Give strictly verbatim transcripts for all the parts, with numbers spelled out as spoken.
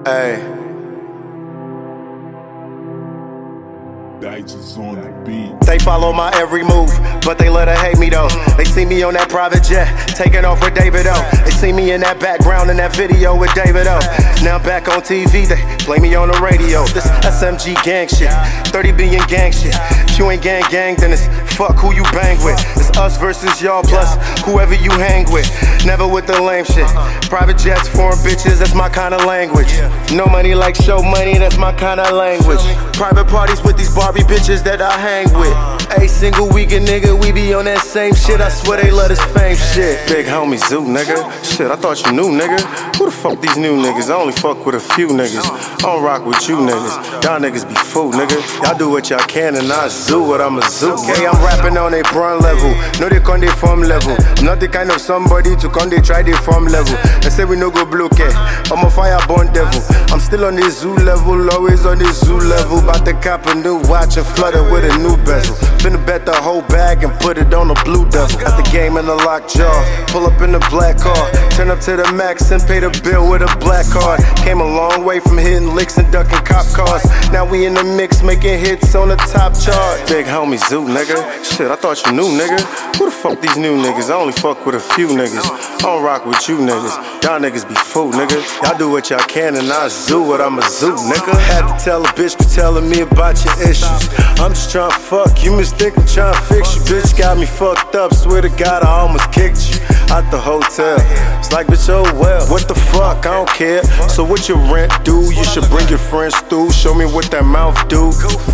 Hey. Digits on the beat. They follow my every move, but they let her hate me though. They see me on that private jet, taking off with David O. They see me in that background in that video with David O. Now back on T V, they play me on the radio. This S M G gang shit, thirty billion gang shit. If you ain't gang gang, then it's fuck who you bang with. It's us versus y'all plus whoever you hang with. Never with the lame shit. Private jets, foreign bitches, that's my kind of language. No money like show money, that's my kind of language. Private parties with these Barbie bitches that I hang with. A single weekend, nigga, we be on that same shit. I swear they love this fame shit. Big homie Zoo, nigga. Shit, I thought you knew, nigga. Who the fuck these new niggas? I only fuck with a few niggas. I don't rock with you niggas. Y'all niggas be fool, nigga. Y'all do what y'all can and I zoo what I'm a zoo. Okay, I'm rapping on a brand level. No, they can't form level. I'm not the kind of somebody to come they try the form level. They say we no go bloke it. I'm a fireborn devil. I'm still on this zoo level, always on this zoo level. About to cop a new watch and flood it with a new bezel. Finna bet the whole bag and put it on a blue devil. Got the game in the locked jaw. Pull up in the black car. Turn up to the max and pay the bill with a black card. Came a long way from hitting licks and ducking cop cars. Now we in the mix making hits on the top chart. Big homie Zoo, nigga. Shit, I thought you knew, nigga. Who the fuck these new niggas? I only fuck with a few niggas. I don't rock with you niggas. Y'all niggas be fool, nigga. Y'all do what y'all can and I zoo what I'm a zoo, nigga. Had to tell a bitch for telling me about your issues. I'm just tryna fuck you, mistake I'm tryna fix you. Bitch got me fucked up, swear to God I almost kicked you out the hotel. It's like, bitch, oh well, what the fuck, I don't care. So what your rent do? You should bring your friends through. Show me what that mouth do.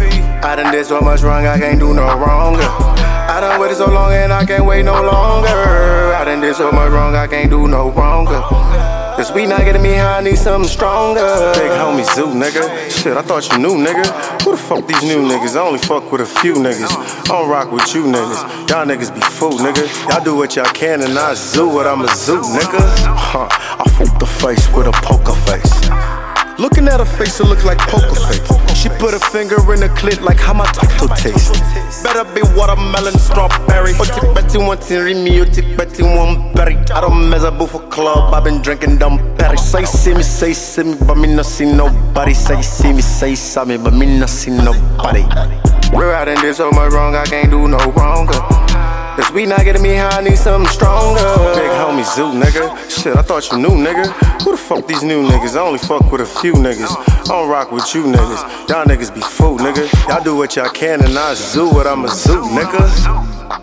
I done did so much wrong, I can't do no wronger. I done waited so long and I can't wait no longer. I done did so much wrong, I can't do no wronger. Cause we not getting me high, I need something stronger. Big homie Zoo, nigga. Shit, I thought you knew, nigga. Who the fuck these new niggas? I only fuck with a few niggas. I don't rock with you niggas. Y'all niggas be fool, nigga. Y'all do what y'all can and I zoo what I'm a zoo, nigga. Huh, I fuck the face with a poker face. Looking at her face, it look like poker face. She put a finger in the clit like how my taco taste. Better be watermelon, strawberry. Otik Betty one tin me, Otik Betty one berry. I don't mess up for club, I've been drinking dumb berry. Say see me, say see me, but me not see nobody. Say see me, say saw me, but me not see nobody. We're out in this so much wrong, I can't do no wronger. Cause we not getting me high, I need something stronger. Big homie Zoo, nigga. Shit, I thought you knew, nigga. Who the fuck these new niggas? I only fuck with a few niggas. I don't rock with you niggas. Y'all niggas be fool, nigga. Y'all do what y'all can and I zoo what I'm a zoo, nigga.